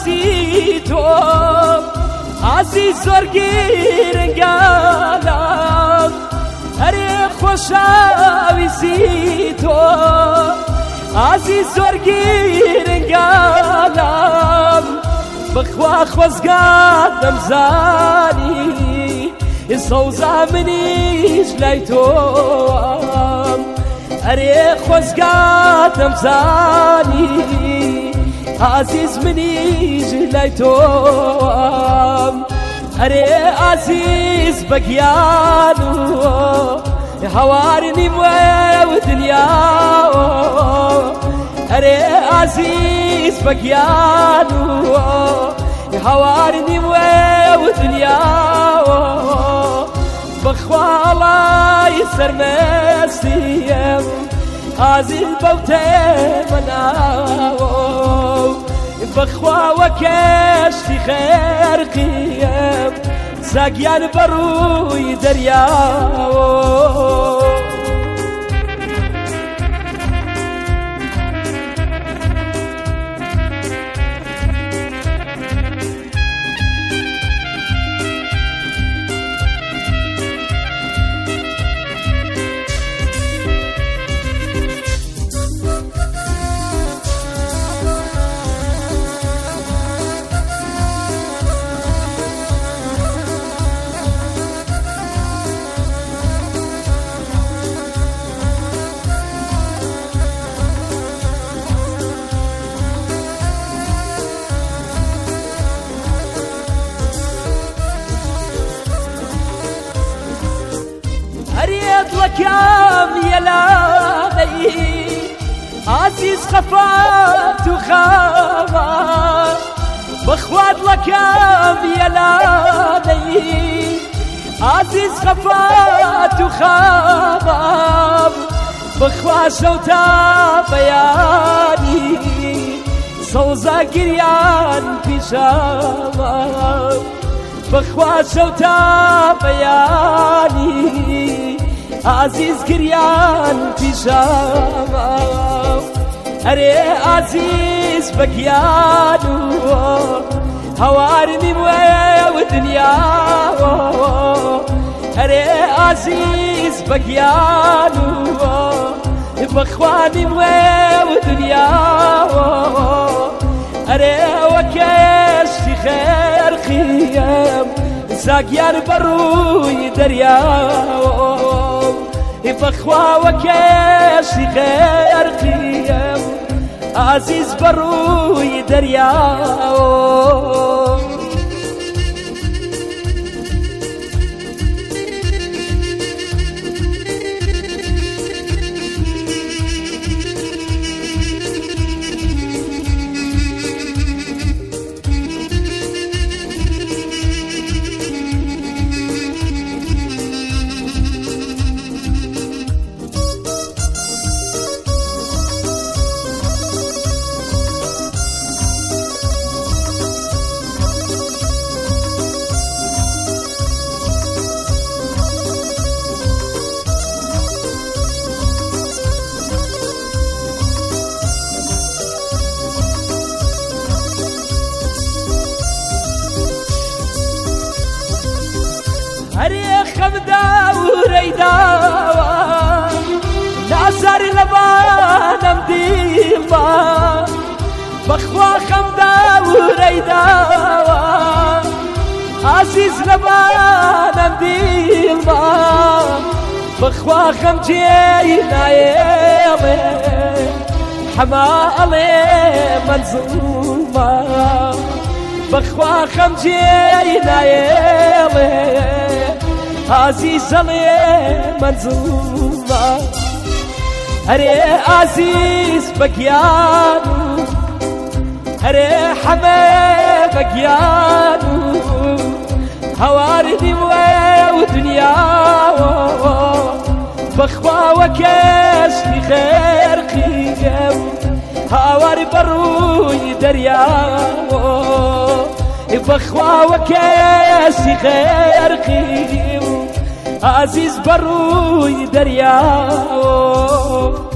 ویسی تو عزیز زۆرگیرنگالم هەرێ خۆشەویستی تۆ عزیز زۆرگیرنگالم بخوا خۆزگات دەمزانی سەوزە منیش لای تۆم هەرێ خۆزگات دەمزانی عزیز منیش لای تۆم هەرێ عزیز بەگیان و هەوارنی وێ و دنیا هەرێ عزیز بەگیان و هەوارنی وێ و دنیا بەخواڵای سەرمەستیم عزیز بەوتێمە ناوە بەخواوە کەشتی خێرقیم زاگیان بەڕووی دەریاوە كم يلاقي عزيز خفات وخاوة بخوات لكم يلاقي عزيز خفات وخاوة بخوا شوتا بياني صوزا قريان بيجامة بخوا شوتا بياني عزیز گریان پیشاما هەرێ عزیز بەگیان و هەوارنی وێ و دنیا هەرێ عزیز بەگیان و بەخوانی وێ و دنیا هەرێ وە کەشتی خێرقیم زاگیان بەڕووی دەریاوە بخوا وكاشي خيرقيم عزيز بروي درياو وريداوة نعسر لبانم ديما بخوا خمدا وريداوة عزيز لبانم ديما بخوا خمجينا يامي حمالي منظومة بخوا خمجينا يامي عزيز علي منظومة هري عزيز بكيانو هري حمي بكيانو هواردي ودنيا بخوا وكاشني خير قيم هواري بروي درياو بخوا وكاشني خير قيم عزيز بروي درياو